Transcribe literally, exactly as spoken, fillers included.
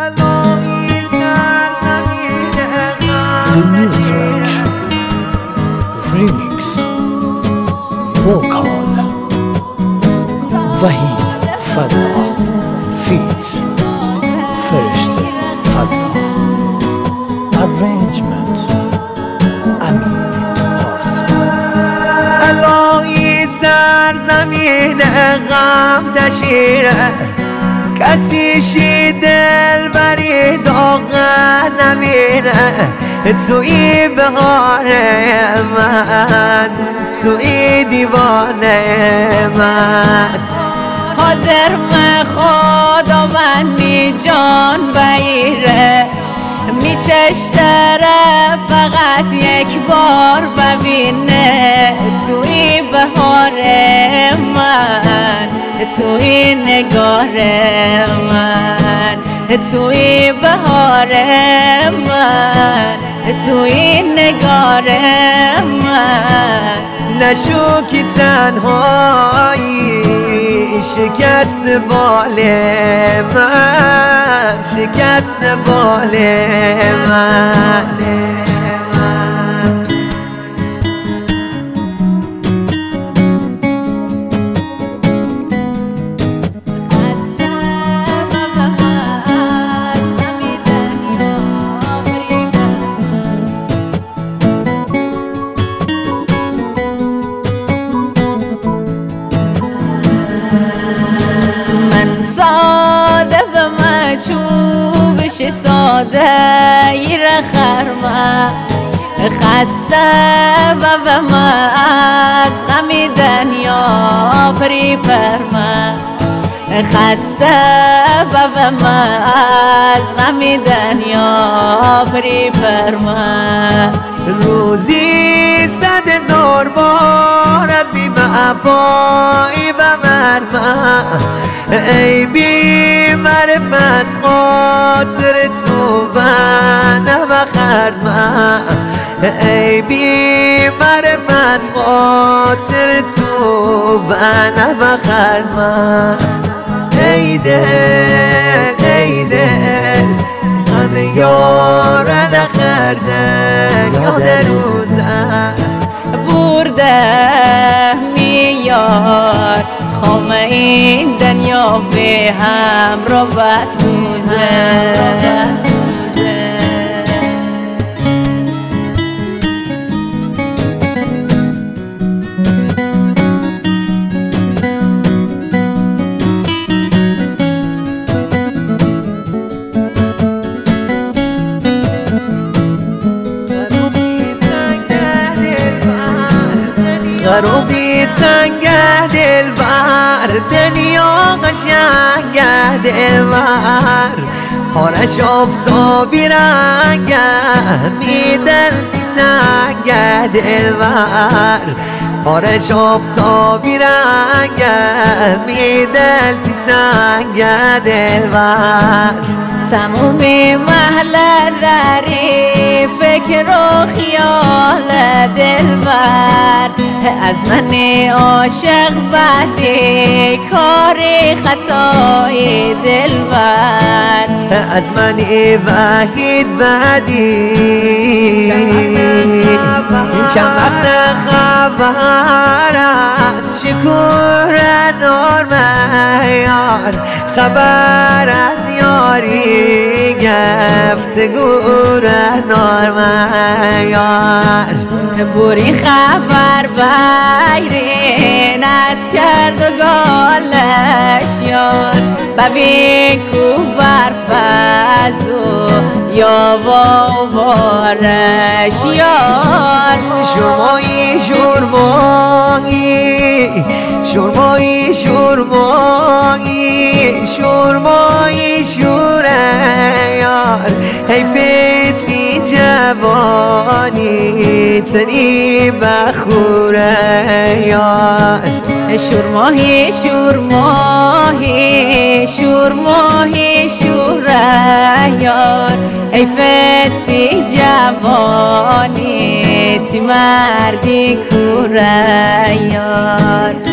The new track remix vocal Wahid Falla feat Ferishte Falla arrangement Amir Parsi. الهی سرزمین غم دشیره کسی شی دل بری داغ نبینه توی بهار من توی دیوانه من حاضر من خداوندی جان بگیره میچشتره فقط یک بار ببینه توی بهار من توی نگار من توی بهار من توی نگار من نشو که تنهایی شکست بال من شکست بال من ساده و مچوبش ساده یر خرمه خسته و و ما از غمی دنیا پری فرمه خسته و و ما از غمی دنیا پری فرمه روزی صد هزار بار از بی وفایی و مرمه ای بی معرفت خاطر تو بنه و خرمه ای بی معرفت خاطر تو بنه و خرمه ای دل ای دل همه یاره نخرده یاد روزه برده میار خام این دنیا به هم را بسوزه غروبی تنگه دلبر دنیا قشنگه دلبر حالش آفتابی رنگه می دلتی تنگه دلبر حالش آفتابی رنگه می دلتی تنگه دلبر تموم محل داری فکر و خیال دلبر از من عاشق بعدی کاری خطای دلبر از من وحید بعدی چند وقت خبر از شکور نور میار خبر از یاری گفتگور نور میار بوری خبر بگیرین از کرد و گالش یار ببین کو برفز و یا و بارش یار شرمایی شرمایی شرمایی شرمایی شرمایی شوره یار حیفتی جوانی تنی بخوره یار شورماهی شورماهی شورماهی شوره یار حیفتی جوانی تی مردی کوره یار